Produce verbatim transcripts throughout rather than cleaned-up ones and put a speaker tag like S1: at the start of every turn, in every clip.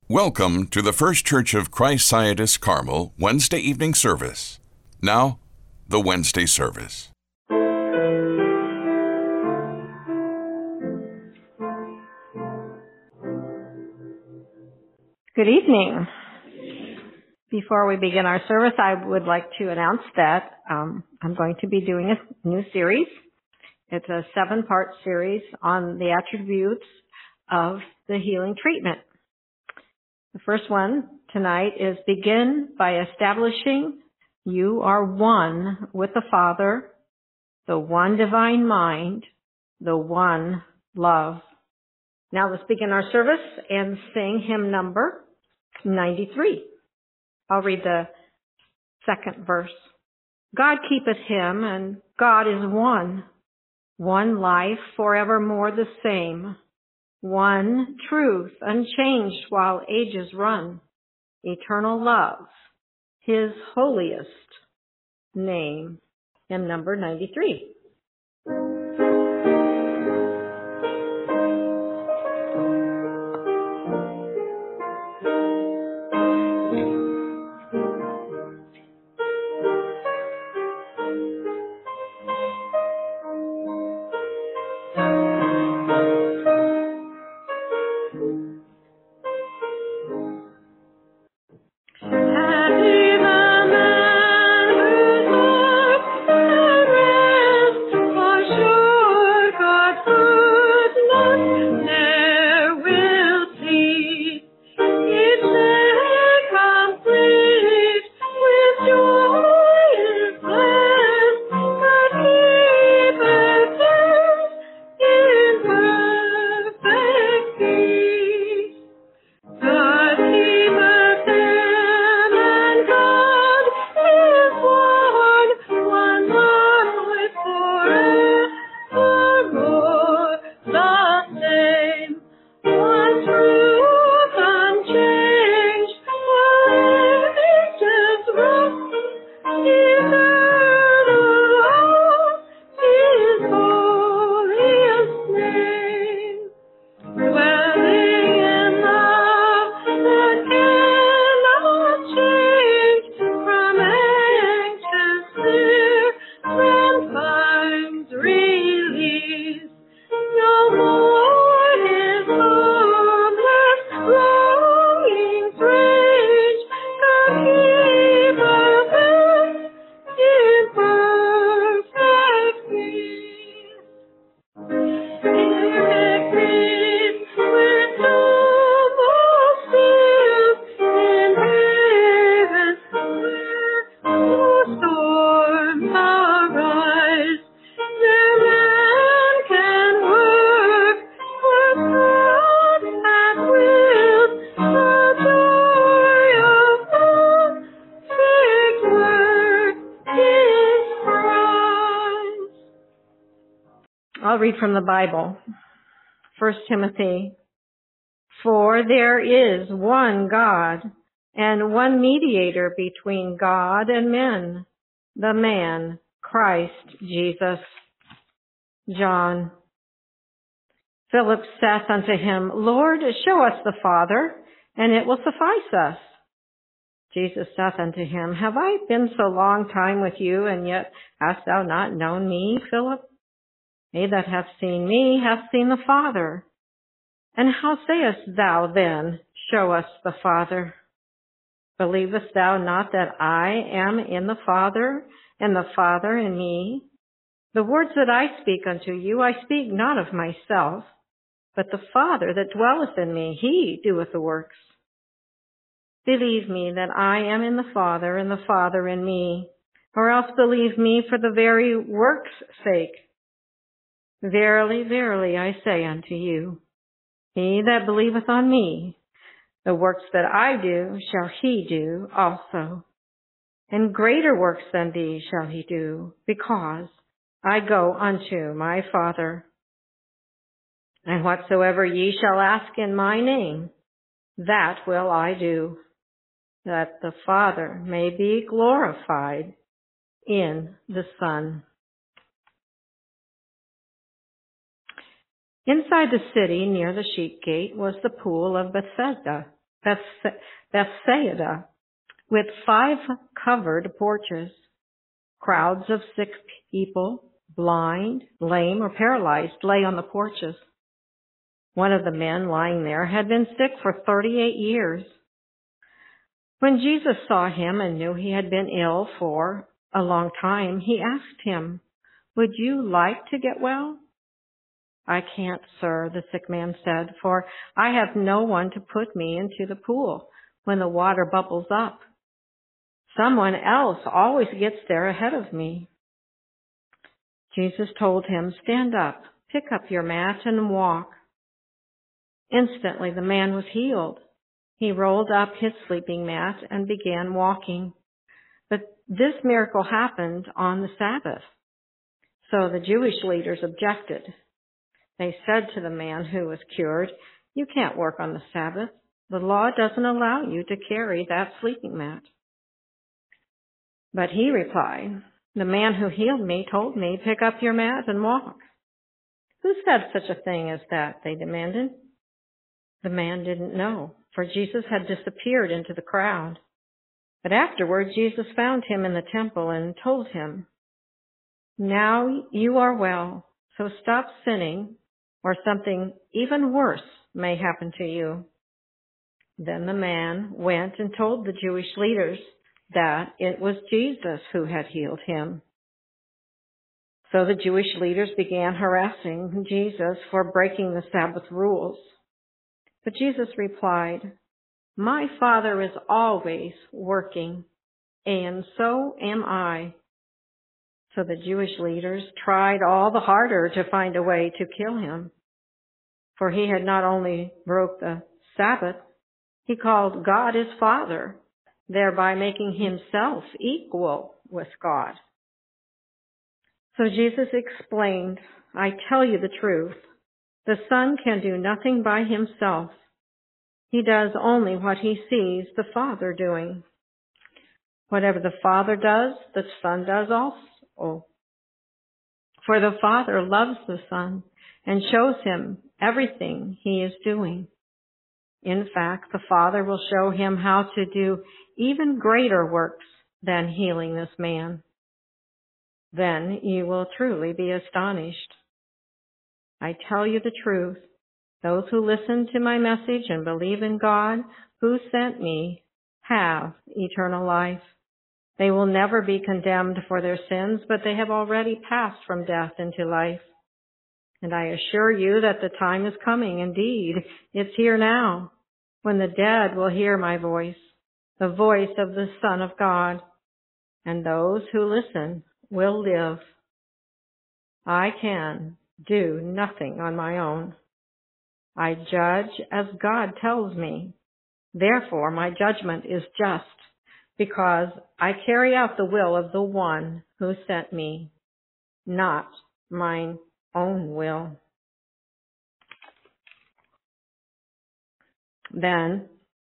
S1: Welcome to the First Church of Christ Scientist Carmel Wednesday evening service. Now, the Wednesday service.
S2: Good evening. Before we begin our service, I would like to announce that um, I'm going to be doing a new series. It's a seven-part series on the attributes of the healing treatment. The first one tonight is begin by establishing you are one with the Father, the one divine mind, the one love. Now let's begin our service and sing hymn number ninety-three. I'll read the second verse. God keepeth him, and God is one. One life forevermore the same. One truth unchanged while ages run. Eternal love, his holiest name. Hymn number ninety-three. I'll read from the Bible. First Timothy. For there is one God and one mediator between God and men, the man, Christ Jesus. John. Philip saith unto him, Lord, show us the Father, and it will suffice us. Jesus saith unto him, Have I been so long time with you, and yet hast thou not known me, Philip? He that hath seen me hath seen the Father. And how sayest thou then, Show us the Father? Believest thou not that I am in the Father, and the Father in me? The words that I speak unto you, I speak not of myself, but the Father that dwelleth in me, he doeth the works. Believe me that I am in the Father, and the Father in me, or else believe me for the very works' sake. Verily, verily, I say unto you, he that believeth on me, the works that I do shall he do also. And greater works than these shall he do, because I go unto my Father. And whatsoever ye shall ask in my name, that will I do, that the Father may be glorified in the Son. Inside the city, near the sheep gate, was the pool of Bethesda, Beth- Bethsaida, with five covered porches. Crowds of sick people, blind, lame, or paralyzed, lay on the porches. One of the men lying there had been sick for thirty-eight years. When Jesus saw him and knew he had been ill for a long time, he asked him, "Would you like to get well?" "I can't, sir," the sick man said, "for I have no one to put me into the pool when the water bubbles up. Someone else always gets there ahead of me." Jesus told him, "Stand up, pick up your mat, and walk." Instantly the man was healed. He rolled up his sleeping mat and began walking. But this miracle happened on the Sabbath. So the Jewish leaders objected. They said to the man who was cured, "You can't work on the Sabbath. The law doesn't allow you to carry that sleeping mat." But he replied, "The man who healed me told me, 'Pick up your mat and walk.'" "Who said such a thing as that?" they demanded. The man didn't know, for Jesus had disappeared into the crowd. But afterward, Jesus found him in the temple and told him, "Now you are well, so stop sinning, or something even worse may happen to you." Then the man went and told the Jewish leaders that it was Jesus who had healed him. So the Jewish leaders began harassing Jesus for breaking the Sabbath rules. But Jesus replied, "My Father is always working, and so am I." So the Jewish leaders tried all the harder to find a way to kill him. For he had not only broke the Sabbath, he called God his Father, thereby making himself equal with God. So Jesus explained, "I tell you the truth. The Son can do nothing by himself. He does only what he sees the Father doing. Whatever the Father does, the Son does also. For the Father loves the Son and shows him everything he is doing. In fact, the Father will show him how to do even greater works than healing this man. Then you will truly be astonished. I tell you the truth. Those who listen to my message and believe in God who sent me have eternal life. They will never be condemned for their sins, but they have already passed from death into life. And I assure you that the time is coming, indeed, it's here now, when the dead will hear my voice, the voice of the Son of God, and those who listen will live. I can do nothing on my own. I judge as God tells me. Therefore, my judgment is just, because I carry out the will of the one who sent me, not mine own will." Then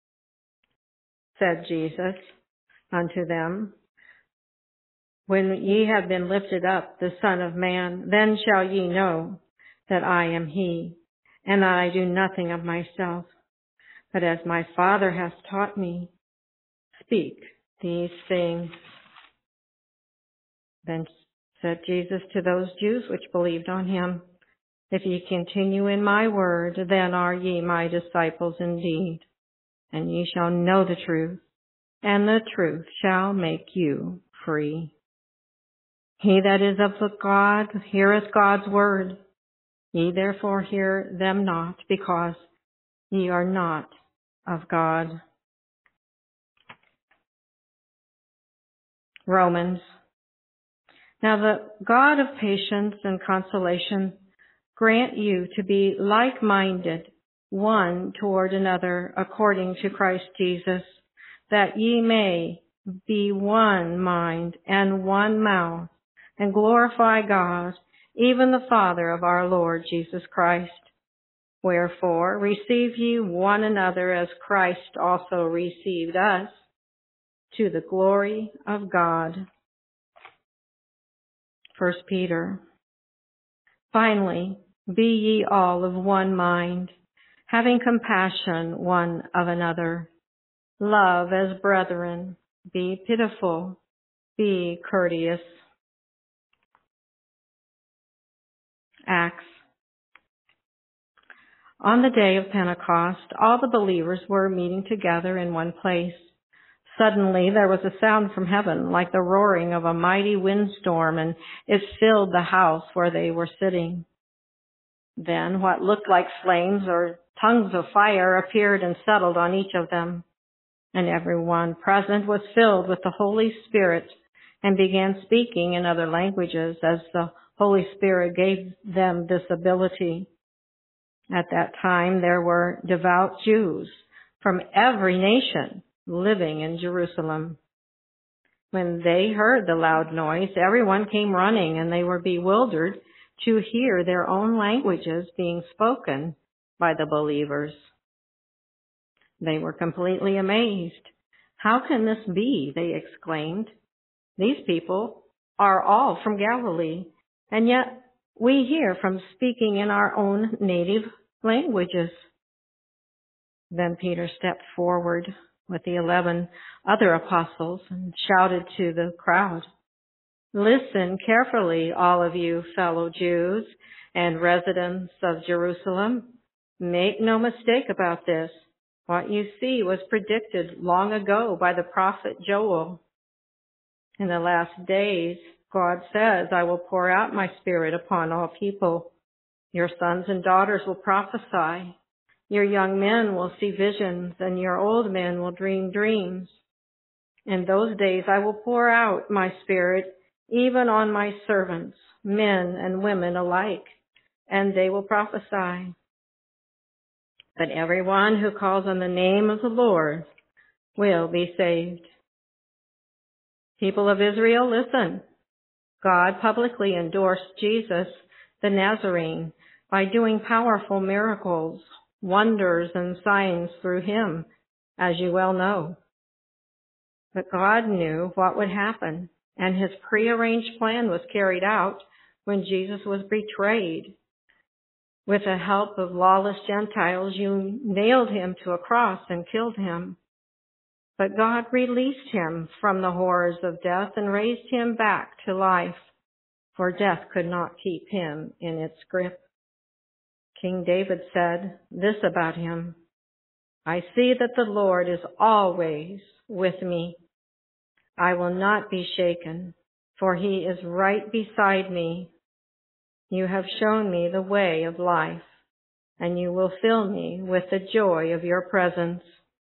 S2: said Jesus unto them, "When ye have been lifted up, the Son of Man, then shall ye know that I am he, and that I do nothing of myself, but as my Father hath taught me, speak these things." Then said Jesus to those Jews which believed on him, "If ye continue in my word, then are ye my disciples indeed, and ye shall know the truth, and the truth shall make you free. He that is of the God heareth God's word. Ye therefore hear them not, because ye are not of God." Romans. Now the God of patience and consolation grant you to be like-minded one toward another according to Christ Jesus, that ye may be one mind and one mouth, and glorify God, even the Father of our Lord Jesus Christ. Wherefore receive ye one another as Christ also received us, to the glory of God. First Peter. Finally, be ye all of one mind, having compassion one of another. Love as brethren. Be pitiful. Be courteous. Acts. On the day of Pentecost, all the believers were meeting together in one place. Suddenly there was a sound from heaven like the roaring of a mighty windstorm, and it filled the house where they were sitting. Then what looked like flames or tongues of fire appeared and settled on each of them. And everyone present was filled with the Holy Spirit and began speaking in other languages as the Holy Spirit gave them this ability. At that time there were devout Jews from every nation living in Jerusalem. When they heard the loud noise, everyone came running, and they were bewildered to hear their own languages being spoken by the believers. They were completely amazed. "How can this be?" they exclaimed. "These people are all from Galilee, and yet we hear from speaking in our own native languages." Then Peter stepped forward with the eleven other apostles and shouted to the crowd, "Listen carefully, all of you fellow Jews and residents of Jerusalem. Make no mistake about this. What you see was predicted long ago by the prophet Joel. In the last days, God says, I will pour out my spirit upon all people. Your sons and daughters will prophesy. Your young men will see visions, and your old men will dream dreams. In those days I will pour out my spirit even on my servants, men and women alike, and they will prophesy. But everyone who calls on the name of the Lord will be saved." People of Israel, listen. God publicly endorsed Jesus the Nazarene by doing powerful miracles, wonders, and signs through him, as you well know. But God knew what would happen, and his prearranged plan was carried out when Jesus was betrayed. With the help of lawless Gentiles, you nailed him to a cross and killed him. But God released him from the horrors of death and raised him back to life, for death could not keep him in its grip. King David said this about him, "I see that the Lord is always with me. I will not be shaken, for he is right beside me. You have shown me the way of life, and you will fill me with the joy of your presence."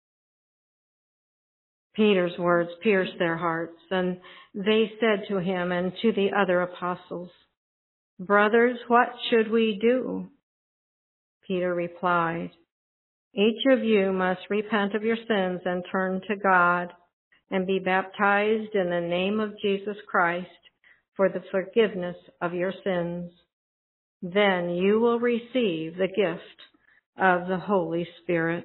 S2: Peter's words pierced their hearts, and they said to him and to the other apostles, "Brothers, what should we do?" Peter replied, "Each of you must repent of your sins and turn to God and be baptized in the name of Jesus Christ for the forgiveness of your sins. Then you will receive the gift of the Holy Spirit."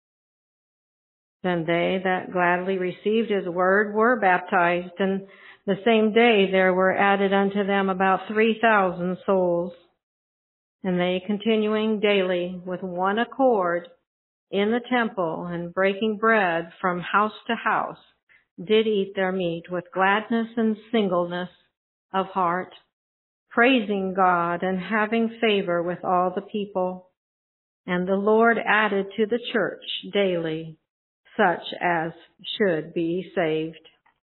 S2: Then they that gladly received his word were baptized, and the same day there were added unto them about three thousand souls. And they, continuing daily with one accord in the temple and breaking bread from house to house, did eat their meat with gladness and singleness of heart, praising God and having favor with all the people. And the Lord added to the church daily such as should be saved.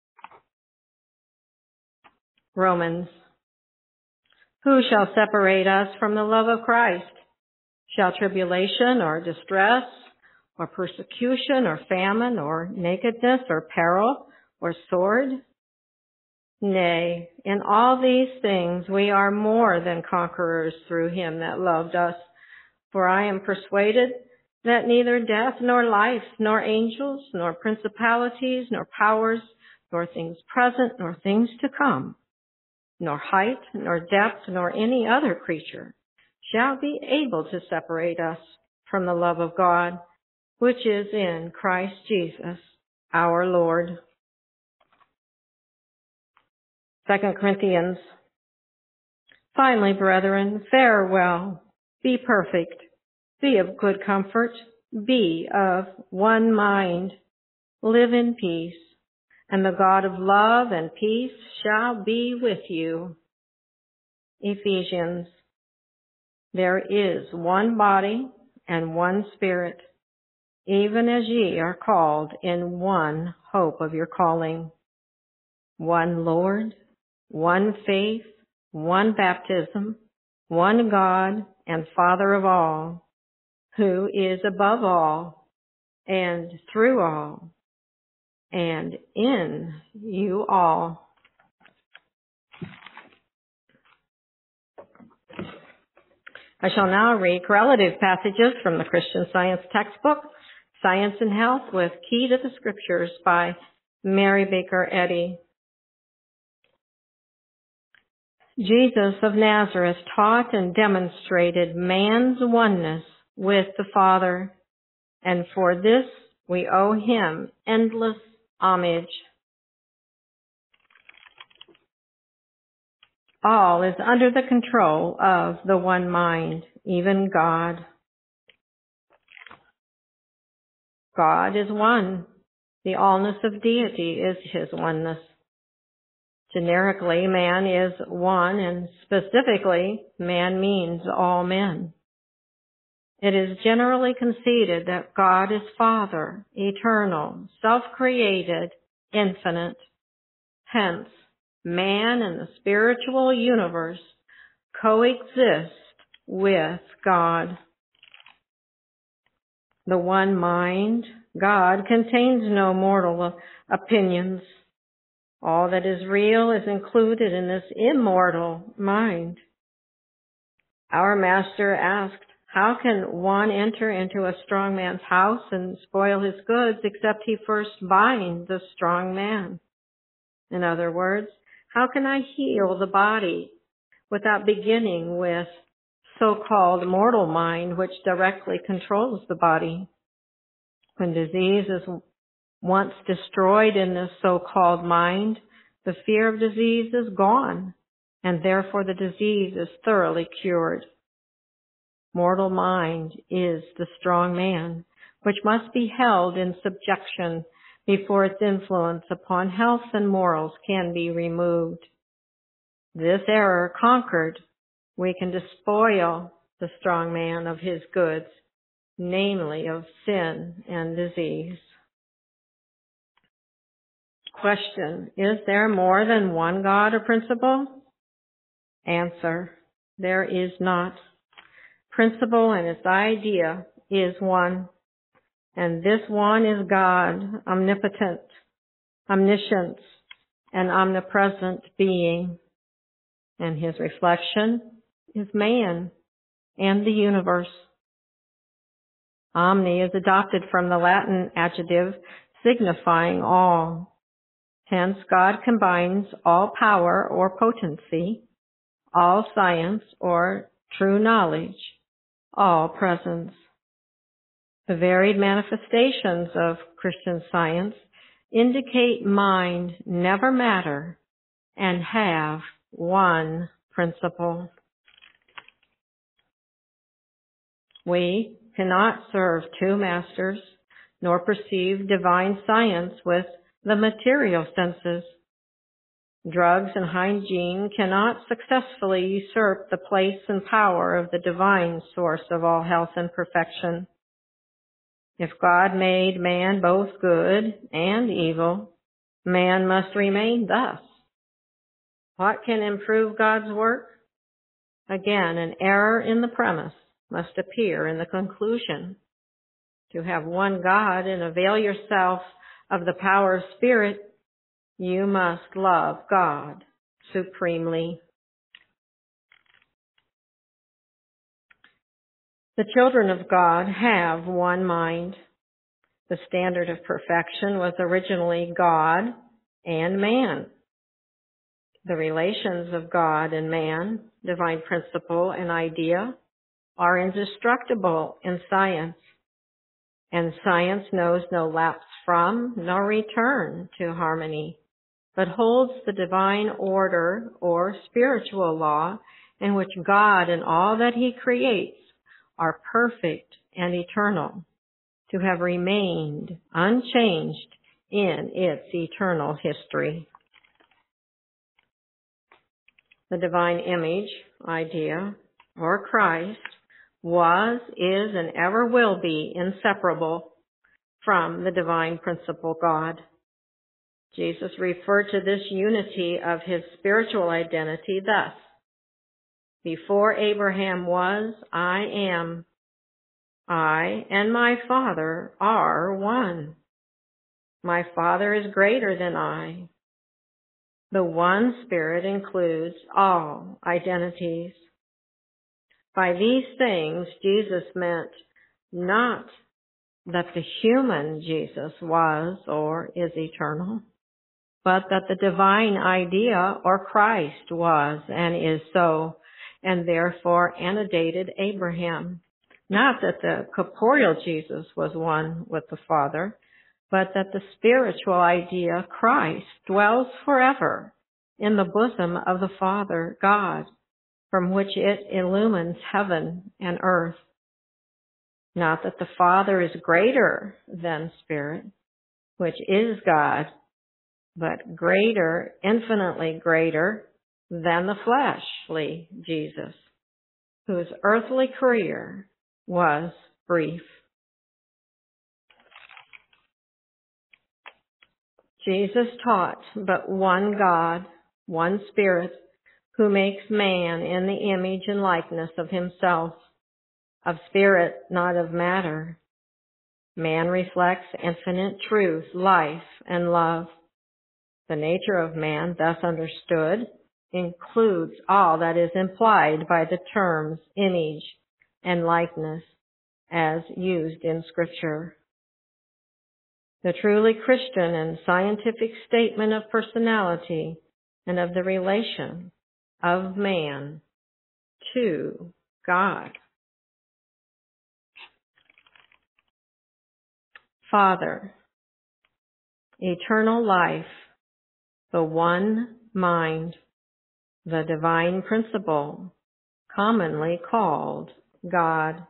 S2: Romans. Who shall separate us from the love of Christ? Shall tribulation or distress or persecution or famine or nakedness or peril or sword? Nay, in all these things we are more than conquerors through him that loved us. For I am persuaded that neither death nor life, nor angels, nor principalities, nor powers, nor things present, nor things to come, nor height, nor depth, nor any other creature shall be able to separate us from the love of God, which is in Christ Jesus our Lord. Second Corinthians. Finally, brethren, farewell. Be perfect, Be of good comfort. Be of one mind. Live in peace. And the God of love and peace shall be with you. Ephesians. There is one body and one Spirit, even as ye are called in one hope of your calling. One Lord, one faith, one baptism, one God and Father of all, who is above all and through all and in you all. I shall now read correlative passages from the Christian Science textbook, Science and Health with Key to the Scriptures by Mary Baker Eddy. Jesus of Nazareth taught and demonstrated man's oneness with the Father, and for this we owe him endless homage. All is under the control of the one mind, even God. God is one. The allness of deity is his oneness. Generically, man is one, and specifically, man means all men. It is generally conceded that God is Father, eternal, self-created, infinite. Hence, man and the spiritual universe coexist with God. The one mind, God, contains no mortal opinions. All that is real is included in this immortal mind. Our Master asked, how can one enter into a strong man's house and spoil his goods except he first bind the strong man? In other words, how can I heal the body without beginning with so-called mortal mind, which directly controls the body? When disease is once destroyed in this so-called mind, the fear of disease is gone, and therefore the disease is thoroughly cured. Mortal mind is the strong man, which must be held in subjection before its influence upon health and morals can be removed. This error conquered, we can despoil the strong man of his goods, namely of sin and disease. Question: is there more than one God or principle? Answer: there is not. Principle and its idea is one, and this one is God, omnipotent, omniscient, and omnipresent being, and his reflection is man and the universe. Omni is adopted from the Latin adjective signifying all. Hence, God combines all power or potency, all science or true knowledge, all presence. The varied manifestations of Christian Science indicate mind, never matter, and have one principle. We cannot serve two masters, nor perceive divine science with the material senses. Drugs and hygiene cannot successfully usurp the place and power of the divine source of all health and perfection. If God made man both good and evil, man must remain thus. What can improve God's work? Again, an error in the premise must appear in the conclusion. To have one God and avail yourself of the power of Spirit, you must love God supremely. The children of God have one mind. The standard of perfection was originally God and man. The relations of God and man, divine principle and idea, are indestructible in science, and science knows no lapse from nor return to harmony, but holds the divine order or spiritual law in which God and all that he creates are perfect and eternal, to have remained unchanged in its eternal history. The divine image, idea, or Christ was, is, and ever will be inseparable from the divine principle God. Jesus referred to this unity of his spiritual identity thus: before Abraham was, I am. I and my Father are one. My Father is greater than I. The one Spirit includes all identities. By these things, Jesus meant not that the human Jesus was or is eternal, but that the divine idea or Christ was and is so, and therefore antedated Abraham. Not that the corporeal Jesus was one with the Father, but that the spiritual idea Christ dwells forever in the bosom of the Father God, from which it illumines heaven and earth. Not that the Father is greater than Spirit, which is God, but greater, infinitely greater than the fleshly Jesus, whose earthly career was brief. Jesus taught but one God, one Spirit, who makes man in the image and likeness of himself, of spirit, not of matter. Man reflects infinite truth, life, and love. The nature of man, thus understood, includes all that is implied by the terms image and likeness as used in Scripture. The truly Christian and scientific statement of personality and of the relation of man to God. Father, eternal life, the one mind, the divine principle, commonly called God.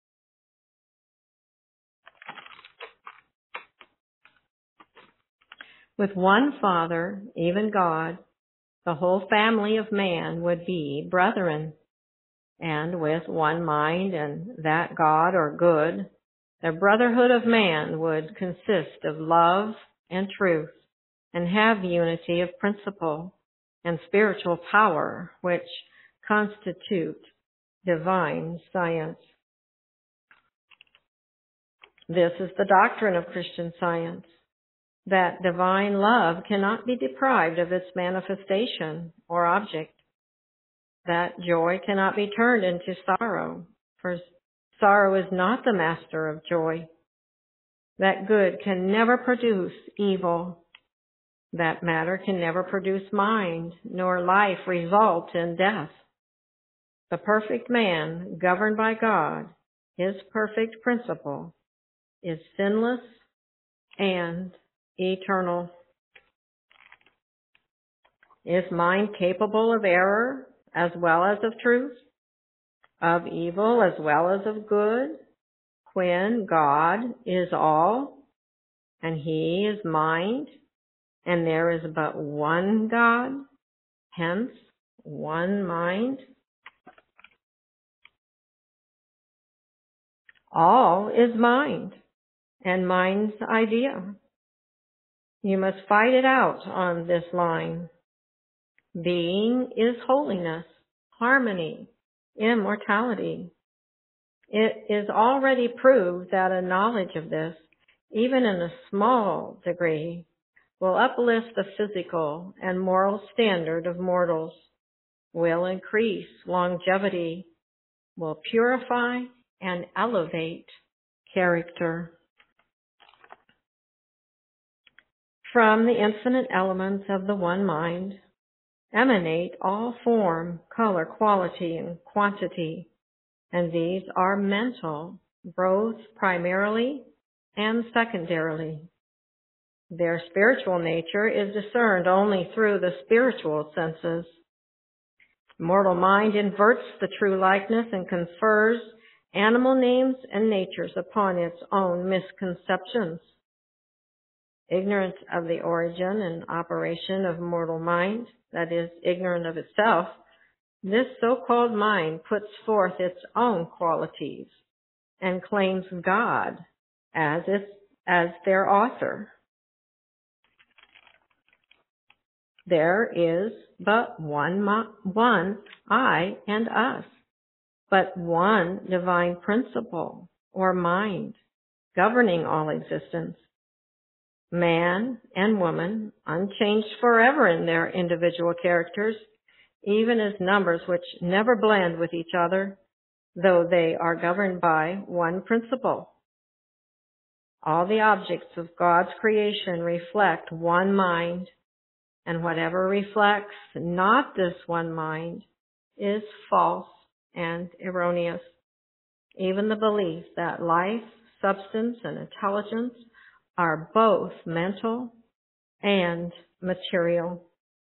S2: With one Father, even God, the whole family of man would be brethren, and with one mind and that God or good, the brotherhood of man would consist of love and truth, and have unity of principle and spiritual power, which constitute divine science. This is the doctrine of Christian Science, that divine love cannot be deprived of its manifestation or object, that joy cannot be turned into sorrow, for sorrow is not the master of joy, that good can never produce evil, that matter can never produce mind, nor life result in death. The perfect man, governed by God, his perfect principle, is sinless and eternal. Is mind capable of error as well as of truth, of evil as well as of good, when God is all and he is mind, and there is but one God, hence one mind? All is mind, and mind's idea. You must fight it out on this line. Being is holiness, harmony, immortality. It is already proved that a knowledge of this, even in a small degree, will uplift the physical and moral standard of mortals, will increase longevity, will purify and elevate character. From the infinite elements of the one mind emanate all form, color, quality, and quantity, and these are mental, both primarily and secondarily. Their spiritual nature is discerned only through the spiritual senses. Mortal mind inverts the true likeness and confers animal names and natures upon its own misconceptions. Ignorant of the origin and operation of mortal mind, that is, ignorant of itself, this so-called mind puts forth its own qualities and claims God as its, as their author. There is but one, one I and us, but one divine principle or mind governing all existence. Man and woman, unchanged forever in their individual characters, even as numbers which never blend with each other, though they are governed by one principle. All the objects of God's creation reflect one mind, and whatever reflects not this one mind is false and erroneous. Even the belief that life, substance, and intelligence are both mental and material.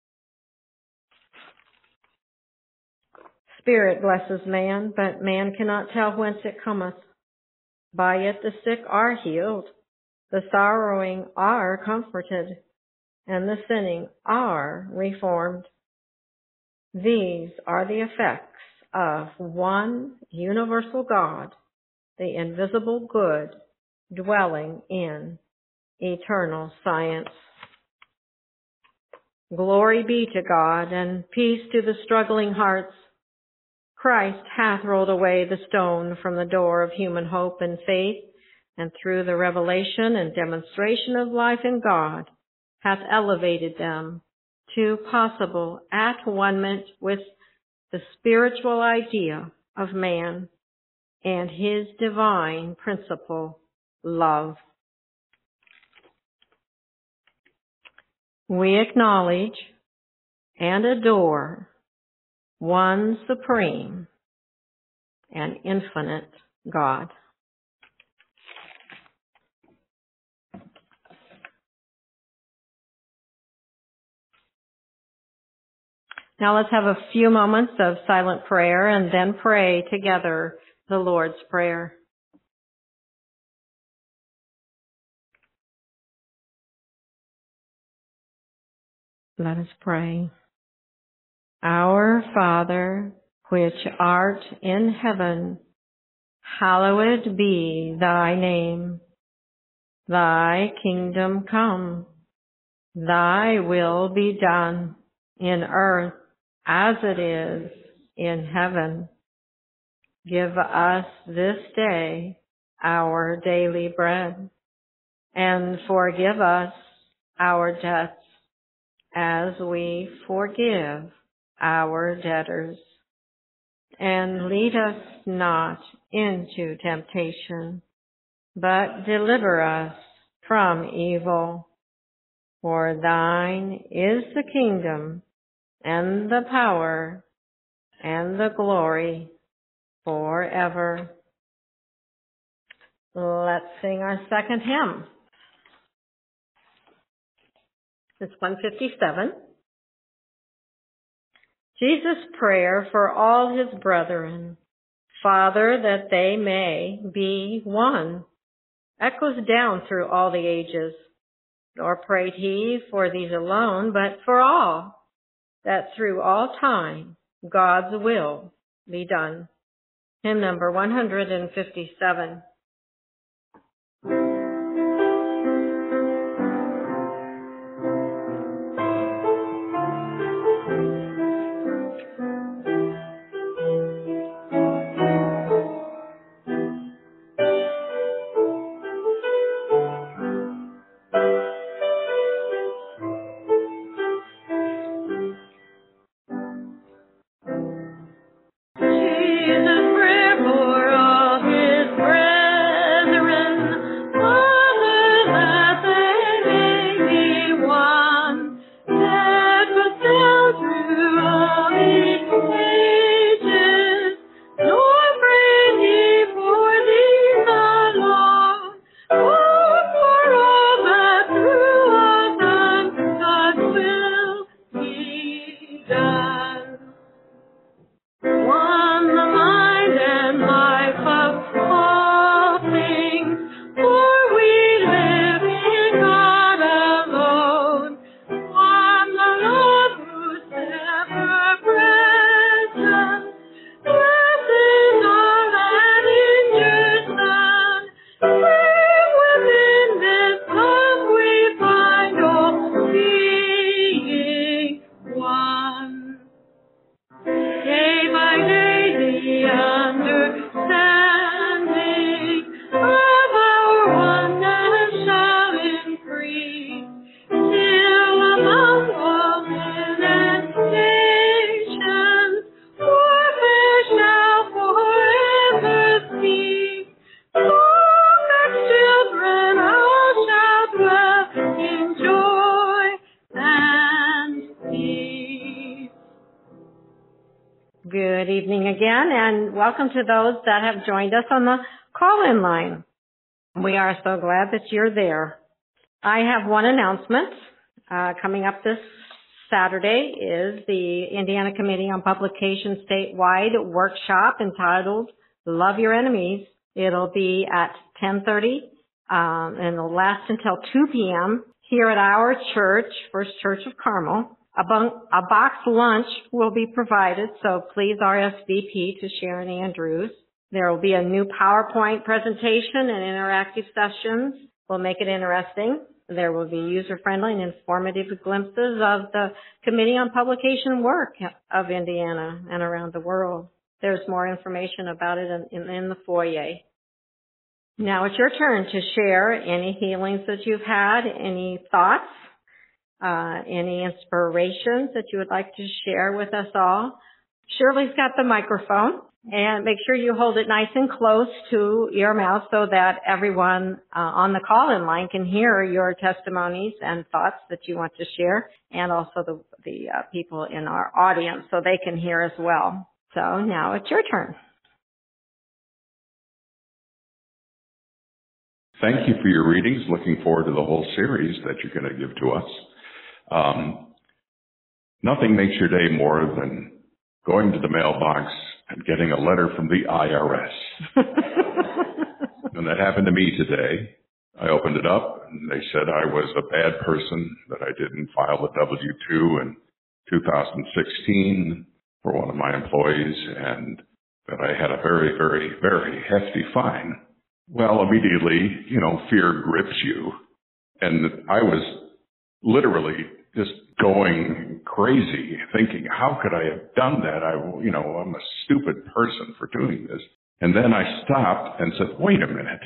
S2: Spirit blesses man, but man cannot tell whence it cometh. By it the sick are healed, the sorrowing are comforted, and the sinning are reformed. These are the effects of one universal God, the invisible good, dwelling in eternal science. Glory be to God, and peace to the struggling hearts. Christ hath rolled away the stone from the door of human hope and faith, and through the revelation and demonstration of life in God, hath elevated them to possible at-one-ment with the spiritual idea of man and his divine principle, love. We acknowledge and adore one supreme and infinite God. Now let's have a few moments of silent prayer and then pray together the Lord's Prayer. Let us pray. Our Father, which art in heaven, hallowed be thy name. Thy kingdom come, thy will be done in earth as it is in heaven. Give us this day our daily bread, and forgive us our debts as we forgive our debtors. And lead us not into temptation, but deliver us from evil. For thine is the kingdom, and the power, and the glory, forever. Let's sing our second hymn. It's one fifty-seven. Jesus' prayer for all his brethren, Father, that they may be one, echoes down through all the ages. Nor prayed he for these alone, but for all, that through all time God's will be done. Hymn number one fifty-seven. Jesus' prayer for all his brethren. evening again, and welcome to those that have joined us on the call-in line. We are so glad that you're there. I have one announcement. Uh, coming up this Saturday is the Indiana Committee on Publication statewide workshop entitled Love Your Enemies. It'll be at ten thirty, um, and it'll last until two p.m. here at our church, First Church of Carmel. A, bun- a box lunch will be provided, so please R S V P to Sharon Andrews. There will be a new PowerPoint presentation and interactive sessions. We'll make it interesting. There will be user-friendly and informative glimpses of the Committee on Publication work of Indiana and around the world. There's more information about it in, in, in the foyer. Now it's your turn to share any healings that you've had, any thoughts, Uh, any inspirations that you would like to share with us all. Shirley's got the microphone, and make sure you hold it nice and close to your mouth so that everyone uh, on the call-in line can hear your testimonies and thoughts that you want to share, and also the, the uh, people in our audience so they can hear as well. So now it's your turn.
S3: Thank you for your readings. Looking forward to the whole series that you're going to give to us. Um, nothing makes your day more than going to the mailbox and getting a letter from the I R S. And that happened to me today. I opened it up and they said I was a bad person, that I didn't file a W two in two thousand sixteen for one of my employees, and that I had a very, very, very hefty fine. Well, immediately, you know, fear grips you. And I was literally just going crazy, thinking, how could I have done that? I, you know, I'm a stupid person for doing this. And then I stopped and said, wait a minute.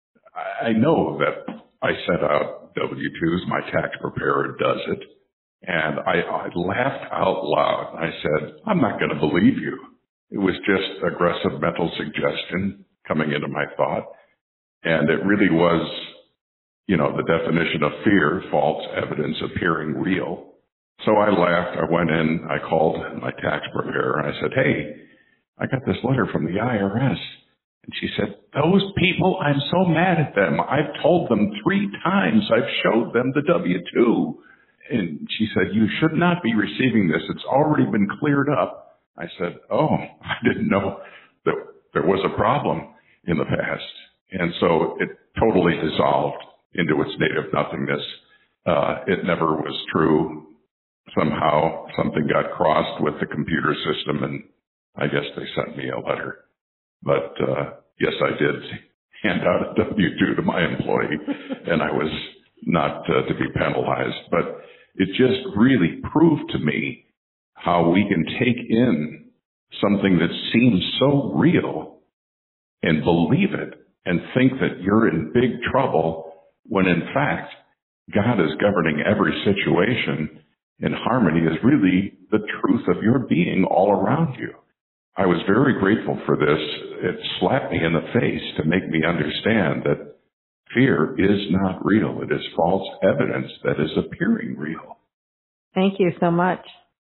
S3: I know that I sent out W twos. My tax preparer does it. And I, I laughed out loud. I said, I'm not going to believe you. It was just aggressive mental suggestion coming into my thought. And it really was, you know, the definition of fear, false evidence appearing real. So I laughed. I went in, I called my tax preparer, and I said, hey, I got this letter from the I R S. And she said, those people, I'm so mad at them. I've told them three times. I've showed them the W two. And she said, you should not be receiving this. It's already been cleared up. I said, oh, I didn't know that there was a problem in the past. And so it totally dissolved into its native nothingness. Uh, it never was true. Somehow something got crossed with the computer system, and I guess they sent me a letter. But uh, yes, I did hand out a W two to my employee, and I was not uh, to be penalized. But it just really proved to me how we can take in something that seems so real and believe it and think that you're in big trouble, when in fact, God is governing every situation, and harmony is really the truth of your being all around you. I was very grateful for this. It slapped me in the face to make me understand that fear is not real. It is false evidence that is appearing real.
S2: Thank you so much.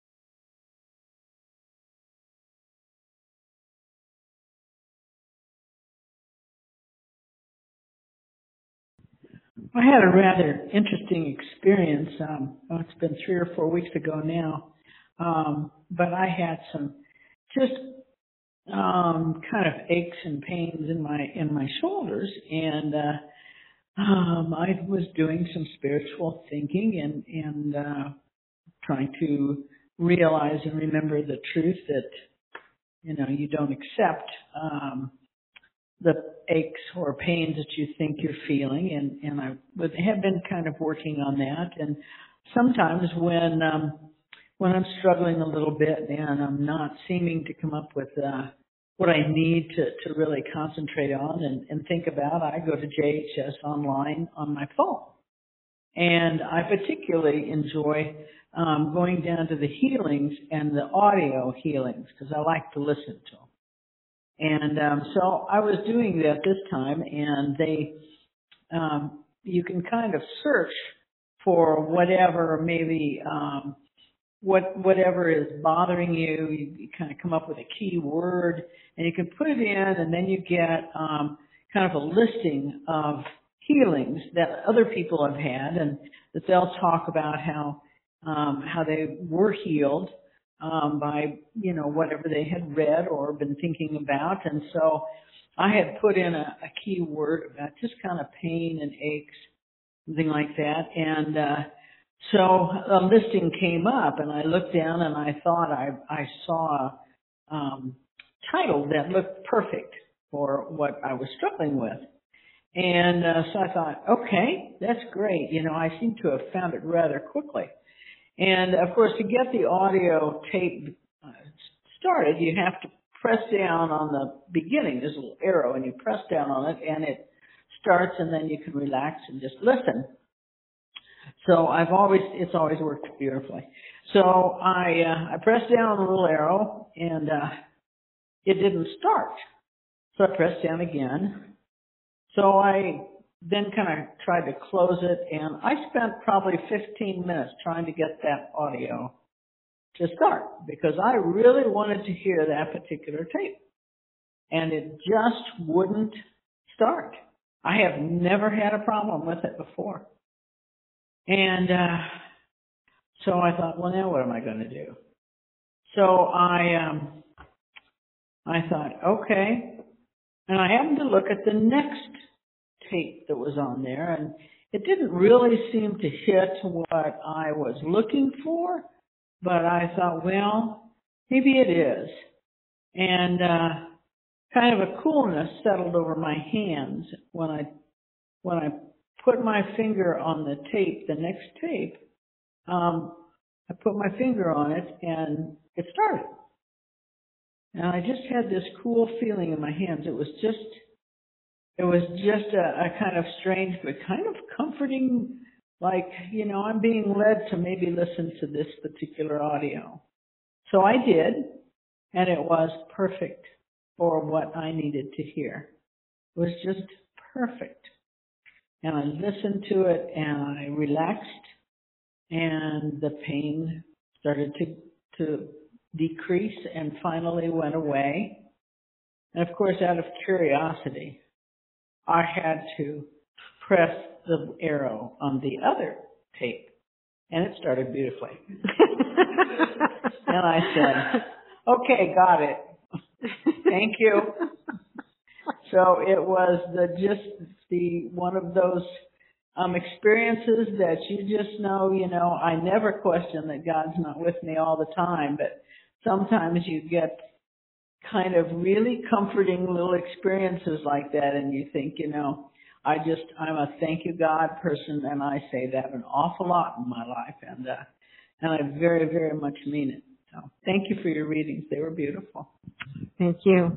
S4: I had a rather interesting experience. Um, oh, it's been three or four weeks ago now, um, but I had some just um, kind of aches and pains in my in my shoulders, and uh, um, I was doing some spiritual thinking and and uh, trying to realize and remember the truth that you know you don't accept. Um, the aches or pains that you think you're feeling, and, and I would have been kind of working on that. And sometimes when um, when I'm struggling a little bit and I'm not seeming to come up with uh, what I need to, to really concentrate on and, and think about, I go to J H S online on my phone. And I particularly enjoy um, going down to the healings and the audio healings because I like to listen to them. And um, so I was doing that this time, and they, um, you can kind of search for whatever maybe um, what whatever is bothering you. You, you kind of come up with a key word, and you can put it in, and then you get um, kind of a listing of healings that other people have had, and that they'll talk about how um, how they were healed um, by, you know, whatever they had read or been thinking about. And so I had put in a, a key word about just kind of pain and aches, something like that. And uh, so a listing came up, and I looked down, and I thought I, I saw a um, title that looked perfect for what I was struggling with. And uh, so I thought, okay, that's great. You know, I seem to have found it rather quickly. And, of course, to get the audio tape uh, started, you have to press down on the beginning. There's a little arrow, and you press down on it, and it starts, and then you can relax and just listen. So I've always, it's always worked beautifully. So I, uh, I pressed down on the little arrow, and uh, it didn't start. So I pressed down again. So I then kind of tried to close it, and I spent probably fifteen minutes trying to get that audio to start because I really wanted to hear that particular tape. And it just wouldn't start. I have never had a problem with it before. And uh, so I thought, well, now what am I going to do? So I, um, I thought, okay. And I happened to look at the next tape that was on there, and it didn't really seem to hit what I was looking for, but I thought, well, maybe it is. And uh, kind of a coolness settled over my hands when I when I put my finger on the tape, the next tape. Um, I put my finger on it, and it started. And I just had this cool feeling in my hands. It was just, it was just a, a kind of strange, but kind of comforting, like, you know, I'm being led to maybe listen to this particular audio. So I did, and it was perfect for what I needed to hear. It was just perfect. And I listened to it, and I relaxed, and the pain started to, to decrease and finally went away. And of course, out of curiosity, I had to press the arrow on the other tape, and it started beautifully. And I said, okay, got it. Thank you. So it was the just the one of those um, experiences that you just know, you know, I never question that God's not with me all the time, but sometimes you get kind of really comforting little experiences like that, and you think, you know, I just, I'm a thank you God person, and I say that an awful lot in my life, and uh, and I very, very much mean it. So thank you for your readings. They were beautiful.
S2: Thank you.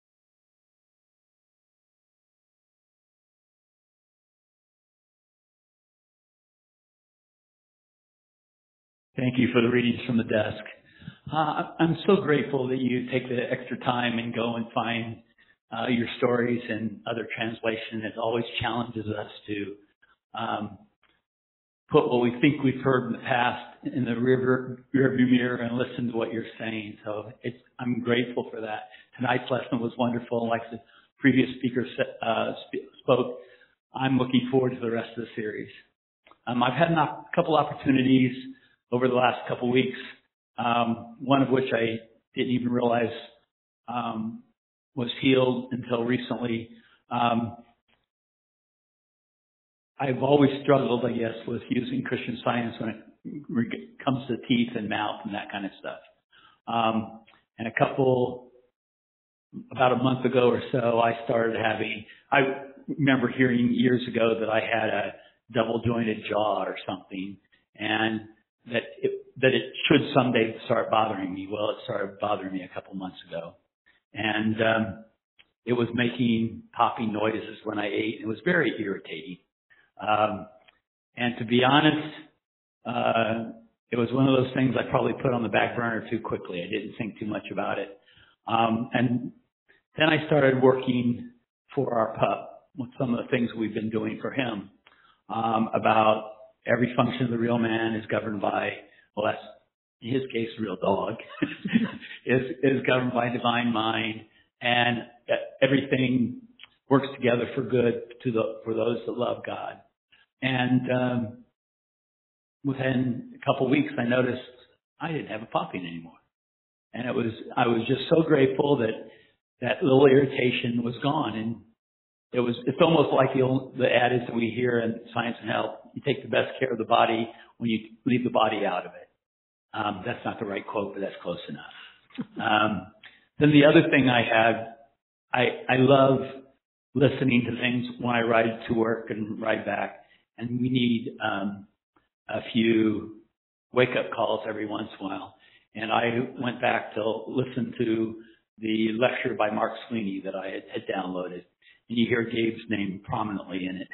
S5: Thank you for the readings from the desk. Uh, I'm so grateful that you take the extra time and go and find uh, your stories and other translation. It always challenges us to um, put what we think we've heard in the past in the rear, rearview mirror and listen to what you're saying. So it's, I'm grateful for that. Tonight's lesson was wonderful. Like the previous speaker uh, sp- spoke, I'm looking forward to the rest of the series. Um, I've had a couple opportunities over the last couple weeks, um, one of which I didn't even realize um, was healed until recently. Um, I've always struggled, I guess, with using Christian Science when it comes to teeth and mouth and that kind of stuff. Um, and a couple, about a month ago or so, I started having, I remember hearing years ago that I had a double jointed jaw or something, and that it, that it should someday start bothering me. Well, it started bothering me a couple months ago. And um, it was making popping noises when I ate. It was very irritating. Um, and to be honest, uh, it was one of those things I probably put on the back burner too quickly. I didn't think too much about it. Um, and then I started working for our pup with some of the things we've been doing for him, um, about every function of the real man is governed by, well, that's in his case, real dog, is, is governed by divine mind, and everything works together for good to the, for those that love God. And um, within a couple of weeks, I noticed I didn't have a popping anymore. And it was, I was just so grateful that that little irritation was gone. And it was, it's almost like the, old, the adage that we hear in Science and Health: you take the best care of the body when you leave the body out of it. Um, that's not the right quote, but that's close enough. Um, then the other thing I had, I, I love listening to things when I ride to work and ride back. And we need um, a few wake-up calls every once in a while. And I went back to listen to the lecture by Mark Sweeney that I had, had downloaded. And you hear Gabe's name prominently in it.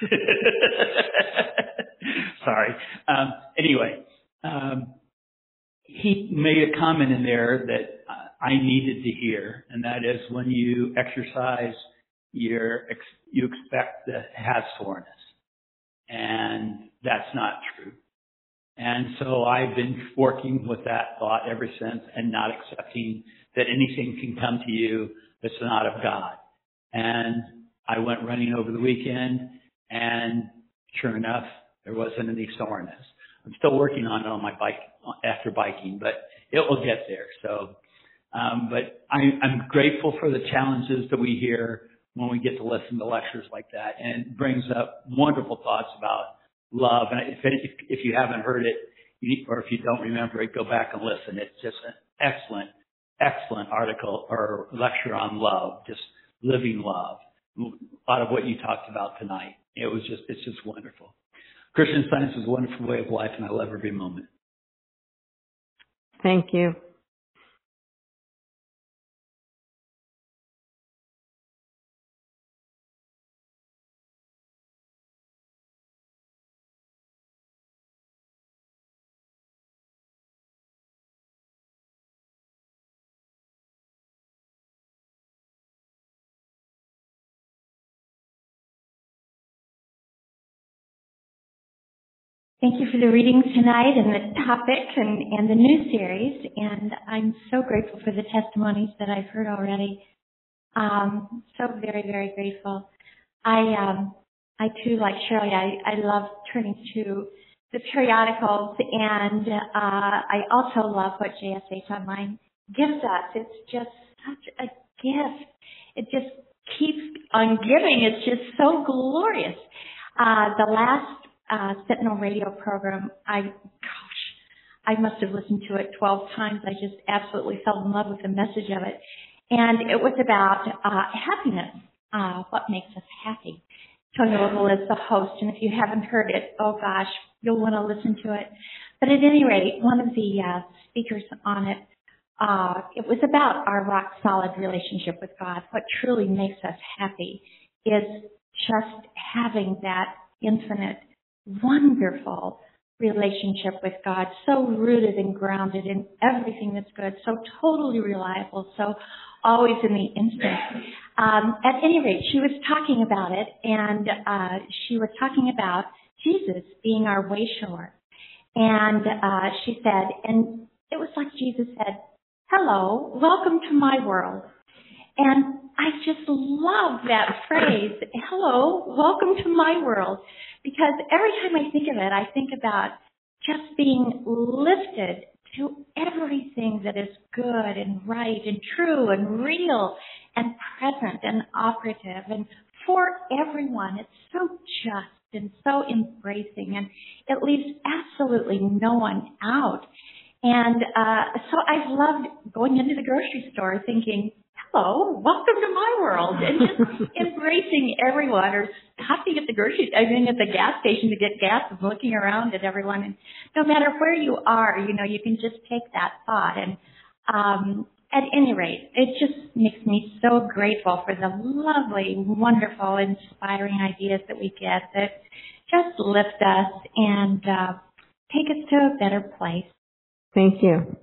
S5: Sorry. Um, anyway, um, he made a comment in there that uh, I needed to hear, and that is, when you exercise, you're, ex- you expect to have soreness. And that's not true. And so I've been working with that thought ever since, and not accepting that anything can come to you that's not of God. And I went running over the weekend, and sure enough, there wasn't any soreness. I'm still working on it on my bike after biking, but it will get there. So, um, but I, I'm grateful for the challenges that we hear when we get to listen to lectures like that, and it brings up wonderful thoughts about love. And if, if, if you haven't heard it, you, or if you don't remember it, go back and listen. It's just an excellent, excellent article or lecture on love, just living love. A lot of what you talked about tonight. It was just, it's just wonderful. Christian Science is a wonderful way of life, and I love every moment.
S2: Thank you.
S6: Thank you for the readings tonight and the topic and, and the new series. And I'm so grateful for the testimonies that I've heard already. Um, so very, very grateful. I, um, I too, like Shirley, I, I love turning to the periodicals, and uh, I also love what J S H Online gives us. It's just such a gift. It just keeps on giving. It's just so glorious. Uh, the last Uh, Sentinel radio program, I, gosh, I must have listened to it twelve times. I just absolutely fell in love with the message of it. And it was about uh, happiness, uh, what makes us happy. Tony Little is the host, and if you haven't heard it, oh gosh, you'll want to listen to it. But at any rate, one of the uh, speakers on it, uh, it was about our rock-solid relationship with God. What truly makes us happy is just having that infinite, wonderful relationship with God, so rooted and grounded in everything that's good, so totally reliable, so always in the instant. Um, at any rate, she was talking about it, and uh, she was talking about Jesus being our way shower. And uh, she said, and it was like Jesus said, "Hello, welcome to my world." And I just love that phrase, "Hello, welcome to my world," because every time I think of it, I think about just being lifted to everything that is good and right and true and real and present and operative and for everyone. It's so just and so embracing, and it leaves absolutely no one out. And uh, so I've loved going into the grocery store thinking, "Hello, welcome to my world," and just embracing everyone, or stopping at the grocery, I mean at the gas station to get gas and looking around at everyone. And no matter where you are, you know, you can just take that thought. And um, at any rate, it just makes me so grateful for the lovely, wonderful, inspiring ideas that we get that just lift us and uh, take us to a better place.
S2: Thank you.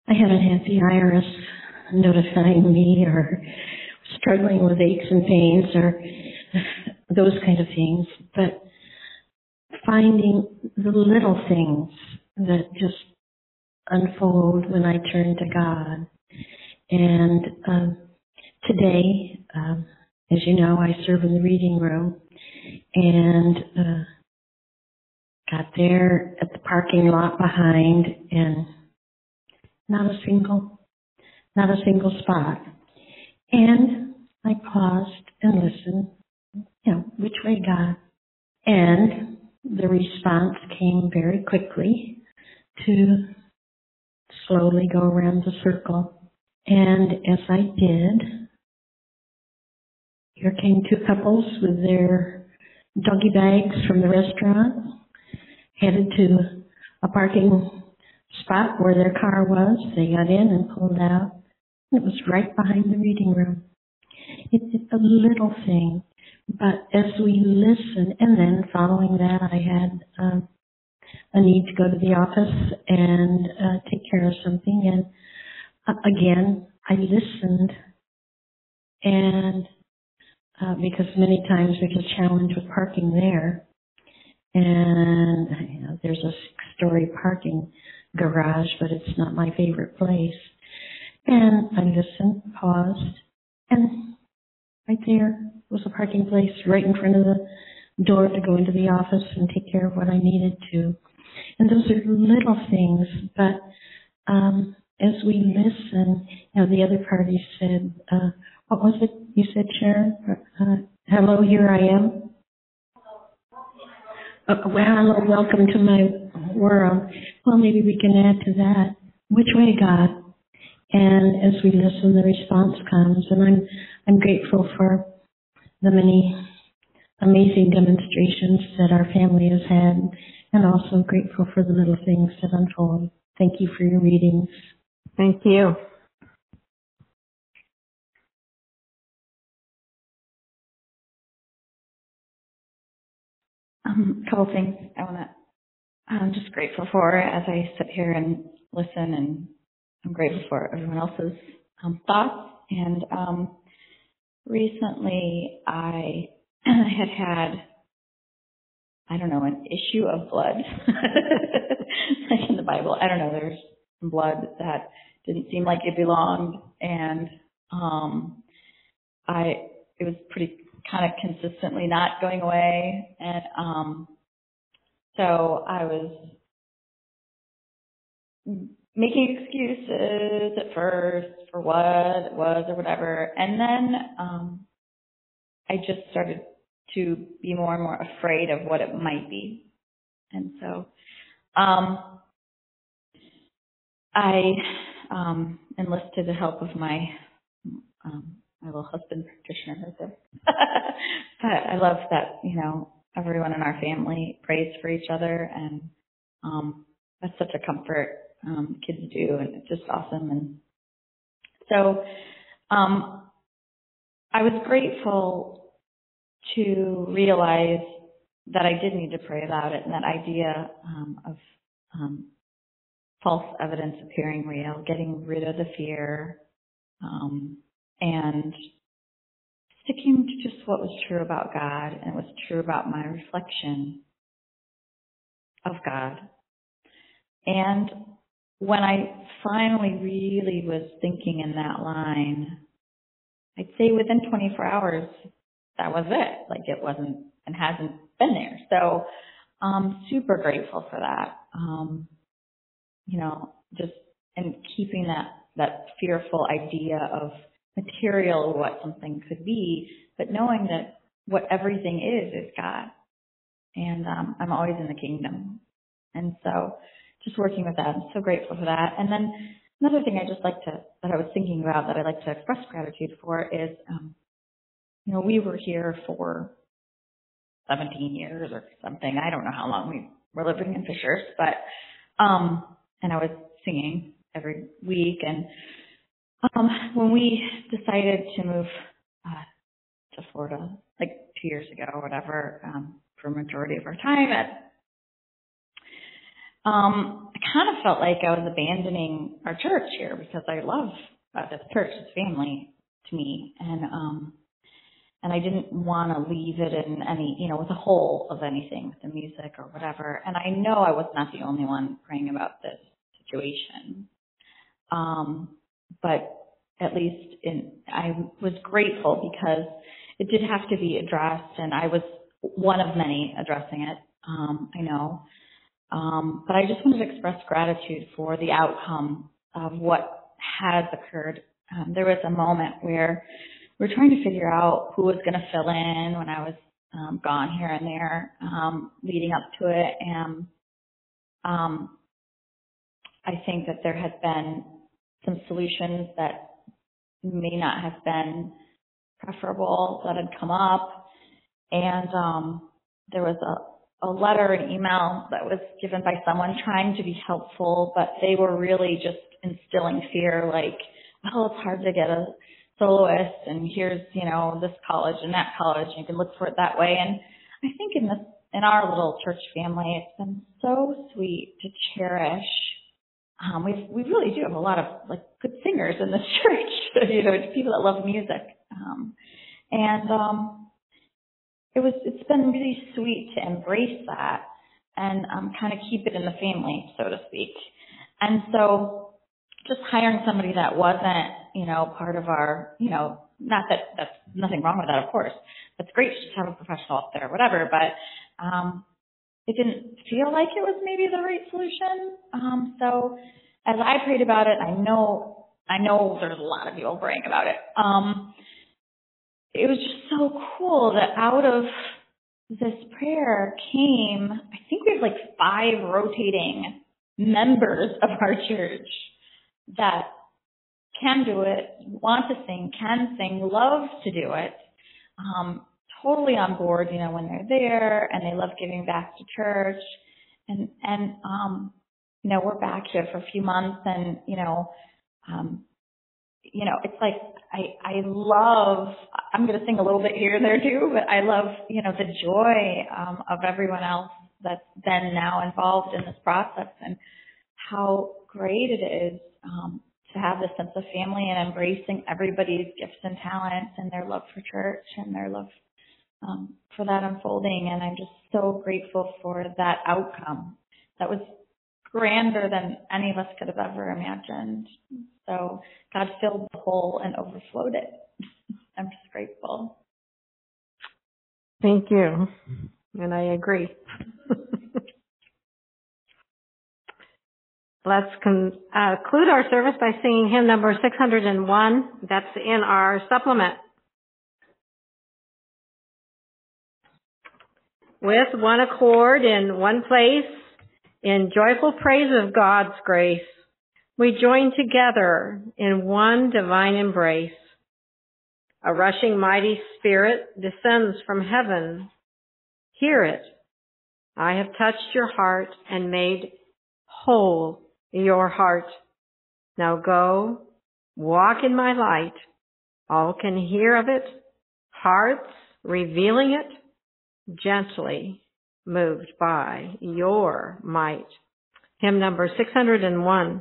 S7: I haven't had the I R S notifying me or struggling with aches and pains or those kind of things, but finding the little things that just unfold when I turn to God. And um, today, um, as you know, I serve in the reading room, and uh, got there at the parking lot behind, and not a single, not a single spot. And I paused and listened, you know, which way, God? And the response came very quickly to slowly go around the circle. And as I did, here came two couples with their doggy bags from the restaurant, headed to a parking spot where their car was. They got in and pulled out. It was right behind the reading room. It, it's a little thing, but as we listen, and then following that, I had um, a need to go to the office and uh, take care of something. And uh, again, I listened, and uh, because many times there's a challenge with parking there, and you know, there's a six-story parking garage, but it's not my favorite place. And I listened, paused, and right there was a parking place right in front of the door to go into the office and take care of what I needed to. And those are little things, but um, as we listen, you know, the other party said, uh, what was it you said, Sharon? Uh, hello, here I am. Uh, well, welcome to my world. Well, maybe we can add to that. Which way, God? And as we listen, the response comes, and I'm I'm grateful for the many amazing demonstrations that our family has had, and also grateful for the little things that unfold. Thank you for your readings.
S2: Thank you.
S8: Um, a couple things I want to, I'm just grateful for as I sit here and listen, and I'm grateful for everyone else's um, thoughts. And um, recently I had had, I don't know, an issue of blood, like in the Bible. I don't know, there's some blood that didn't seem like it belonged, and um, I, it was pretty kind of consistently not going away, and um, so I was making excuses at first for what it was or whatever, and then um, I just started to be more and more afraid of what it might be, and so um, I um, enlisted the help of my um, my little husband practitioner right there. But I love that, you know, everyone in our family prays for each other, and um, that's such a comfort. Um, kids do, and it's just awesome. And so um, I was grateful to realize that I did need to pray about it, and that idea um, of um, false evidence appearing real, getting rid of the fear, um, and sticking to just what was true about God, and was true about my reflection of God. And when I finally really was thinking in that line, I'd say within twenty-four hours, that was it. Like, it wasn't and hasn't been there. So I'm super grateful for that. Um, you know, just and keeping that, that fearful idea of material, what something could be, but knowing that what everything is, is God. And um, I'm always in the kingdom. And so just working with that, I'm so grateful for that. And then another thing I just like to, that I was thinking about that I'd like to express gratitude for is, um, you know, we were here for seventeen years or something. I don't know how long we were living in Fishers, but, um, and I was singing every week. And um, when we decided to move uh, to Florida, like two years ago or whatever, um, for a majority of our time, at, um, I kind of felt like I was abandoning our church here because I love uh, this church, this family to me. And, um, and I didn't want to leave it in any, you know, with a hole of anything, with the music or whatever. And I know I was not the only one praying about this situation. Um, but at least in, I was grateful because it did have to be addressed, and I was one of many addressing it, um, I know. Um, but I just wanted to express gratitude for the outcome of what has occurred. Um, there was a moment where we were trying to figure out who was going to fill in when I was um, gone here and there, um, leading up to it. And um, I think that there had been some solutions that may not have been preferable that had come up. And um, there was a, a letter, an email that was given by someone trying to be helpful, but they were really just instilling fear, like, oh, it's hard to get a soloist, and here's, you know, this college and that college, and you can look for it that way. And I think in this, in our little church family, it's been so sweet to cherish. Um, we we really do have a lot of like good singers in this church, you know, people that love music, um, and um, it was it's been really sweet to embrace that and um, kind of keep it in the family, so to speak. And so, just hiring somebody that wasn't, you know, part of our, you know, not that that's nothing wrong with that, of course. It's great to just have a professional up there, whatever, but um, it didn't feel like it was maybe the right solution. Um, so as I prayed about it, I know, I know there's a lot of people praying about it. Um, it was just so cool that out of this prayer came, I think we have like five rotating members of our church that can do it, want to sing, can sing, love to do it. Um, totally on board, you know, when they're there, and they love giving back to church. And, and, um, you know, we're back here for a few months, and, you know, um, you know, it's like, I, I love, I'm going to sing a little bit here and there too, but I love, you know, the joy, um, of everyone else that's been now involved in this process, and how great it is, um, to have this sense of family and embracing everybody's gifts and talents and their love for church and their love um, for that unfolding. And I'm just so grateful for that outcome. That was grander than any of us could have ever imagined. So God filled the hole and overflowed it. I'm just grateful.
S2: Thank you. And I agree. Let's con- uh, conclude our service by singing hymn number six hundred one. That's in our supplement. With one accord in one place, in joyful praise of God's grace, we join together in one divine embrace. A rushing mighty spirit descends from heaven. Hear it. I have touched your heart and made whole your heart. Now go, walk in my light. All can hear of it, hearts revealing it, gently moved by your might. Hymn number six hundred one.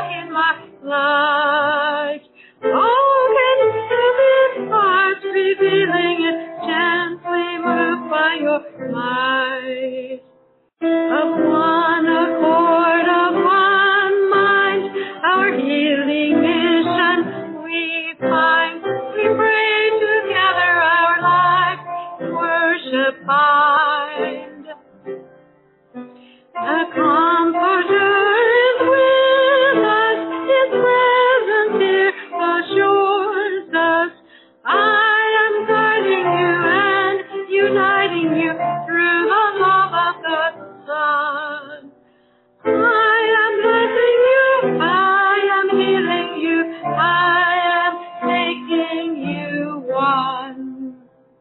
S2: Light. Oh, can you this heart reveal might. Of one accord, of one mind, our healing mission we find. We pray together, our life worship find. The Comforter is with us, His presence here assures us. I am guiding you and uniting you through the love of the Son. I am blessing you, I am healing you, I am making you one.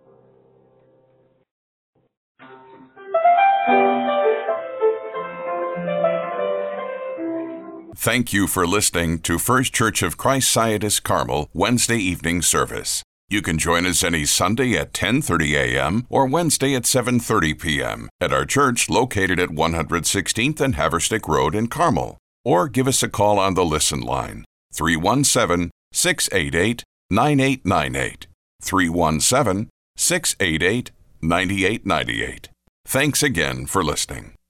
S1: Thank you for listening to First Church of Christ Scientist Carmel Wednesday evening service. You can join us any Sunday at ten thirty a.m. or Wednesday at seven thirty p.m. at our church located at one hundred sixteenth and Haverstick Road in Carmel. Or give us a call on the Listen line, three one seven, six eight eight, nine eight nine eight, three one seven, six eight eight, nine eight nine eight. Thanks again for listening.